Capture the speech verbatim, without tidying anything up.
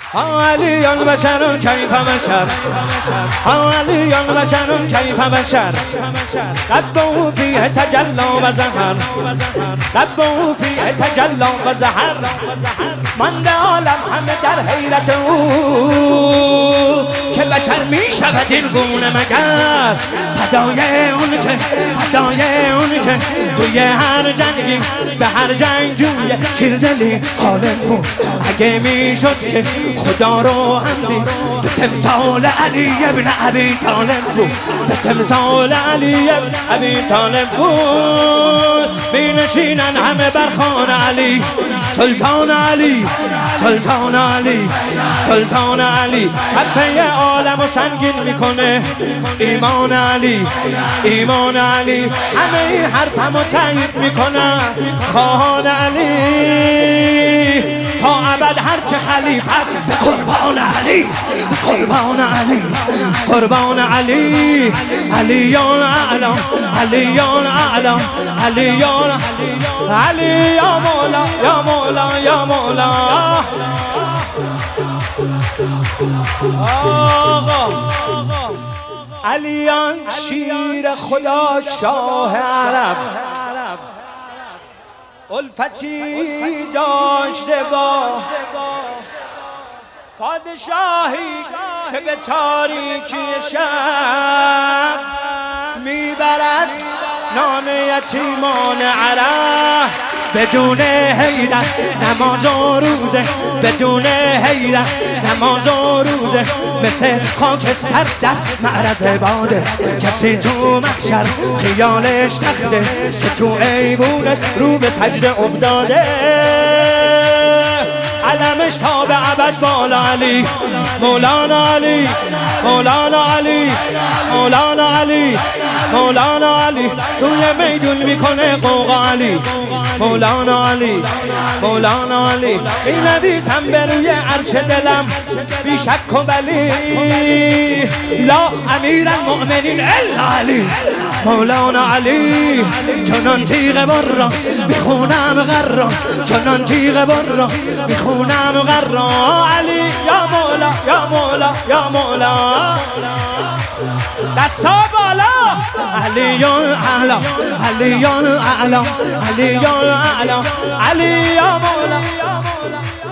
علیان بشر کیف بشر علیان بشر کیف بشر قد فیه تجلا و زهر قد فیه تجلا و زهر مانده عالم همه در حیرت او که بشر می شود این گونه مگر فدای اون که فدای اون که توی هر جنگی به هر جنگجوی شیردلی حالم بود اگه می شد که خدا رو حمدی به تمثال علی ابن ابی طالب بود به تمثال علی ابن ابی طالب بود بینشینن همه برخان علی سلطان علی سلطان علی سلطان علی حفه عالم و سنگین میکنه ایمان علی ایمان علی همه ای حرفمو تایید میکنن خواهان علی تا ابد هرچه خلیفت به قربان علی قربان علی قربان علی علیان اعلم علیان اعلم علیان علی یا مولا یا مولا یا مولا آقا علیان شیر خدا شاه عرب الفتی داشته با پادشاهی که به تاریکی شب میبرد نان یتیمان عرب بدون حیرت نماز و روزه بدون حیرت نماز و روزه مثل خاکستر در معرض باده کسی تو محشر خیالش تخته که تو ایوونش رو به سجده افتاده علمش تا به ابد بالا علی مولانا علی مولانا علی مولانا علی مولانا علی توی میدون میکنه قوقا علی مولانا علی مولانا علی بینویسم به روی عرش دلم بی شک و بلی لا امیر المؤمنین الا علی مولانا علی چنان تیغ برا میخونم غرا چنان تیغ برا میخونم غرا علی یا مولا یا مولا یا مولا دستا بالا علیان اعلا علیان اعلا علیان اعلا علی یا مولا یا مولا